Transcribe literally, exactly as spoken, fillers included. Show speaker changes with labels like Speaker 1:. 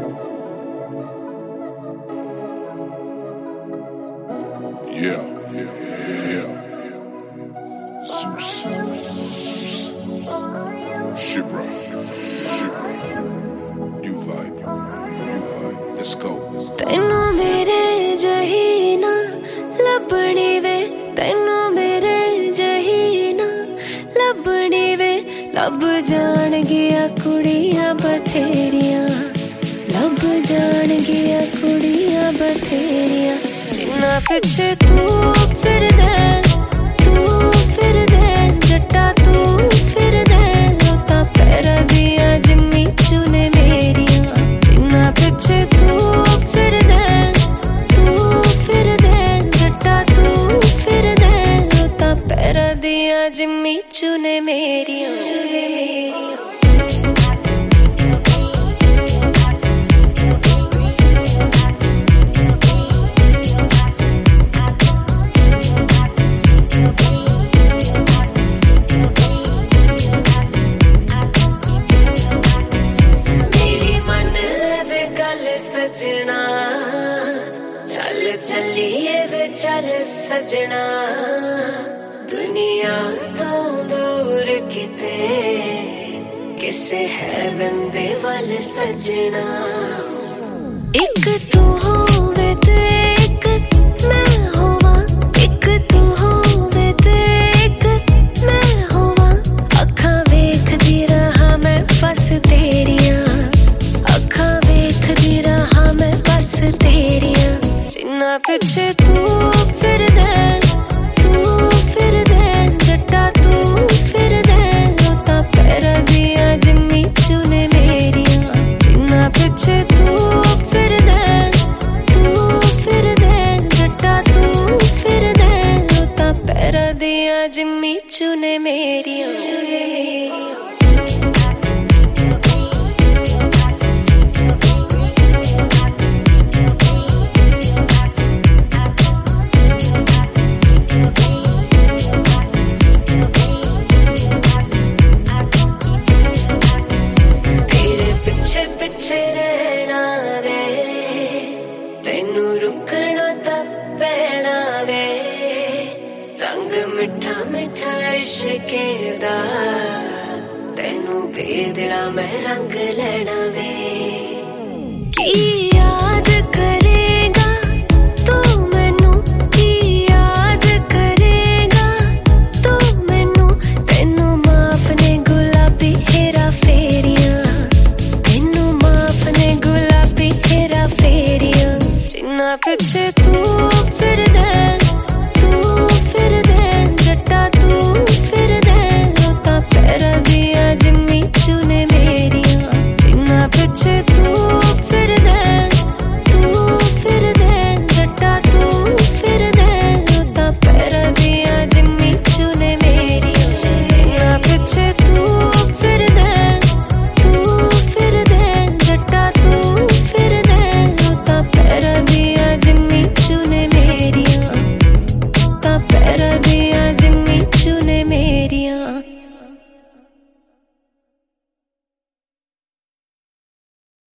Speaker 1: Yeah, yeah, yeah. Zeus. Shibra. Shibra. New vibe. New vibe. Let's go.
Speaker 2: तैनू मेरे जही ना लबनी वे, तैनू मेरे जही ना लबनी वे, लब जान गया कुड़ियां बथेरियां, लब जान गया कुड़ियां बथेरियां, जिन्ना पिछे तू फिर दे, तू फिर दे, जट्टा तू फिर दे, रोता पैरा दिया जिम्मी चुने मेरियां, जिन्ना पिछे तू फिर दे, तू फिर दे, जट्टा तू फिर दे, रोता पैरा दिया जिम्मी चुने मेरियां, चुने मेरियां। सजना चल चलिए वे चल सजना, दुनिया तो दूर किते किसे है बंदे वाल सजना, एक तू होवे ते एक मैं होवा, एक तू होवे ते एक मैं होवा, अखा वेखदी रहा मैं बस तेरियां, अखा वेखदी रहा मैं बस तेरियां, जिन्ना पिछे तू फिर दे, तू फिर दे, जट्टा तू फिर दे, रोता पैरा दिया जिम्मी चुने मेरियां, जिन्ना पिछे तू फिर दे, तू फिर दे, जट्टा तू फिर दे, रोता पैरा दिया जिम्मी चुने मेरियां, चुने मेरियां। पिछे रहना वे, तेनू रुकना ता पैना वे, रंग मिठा मिठा इश्के दा, तेनू बेदिला मैं रंग लेना वे, की याद करेगा तू मैनू, की याद करेगा तू मैनू, तेनू माफ ने गुलाबी हेरा फेरियां, पिछे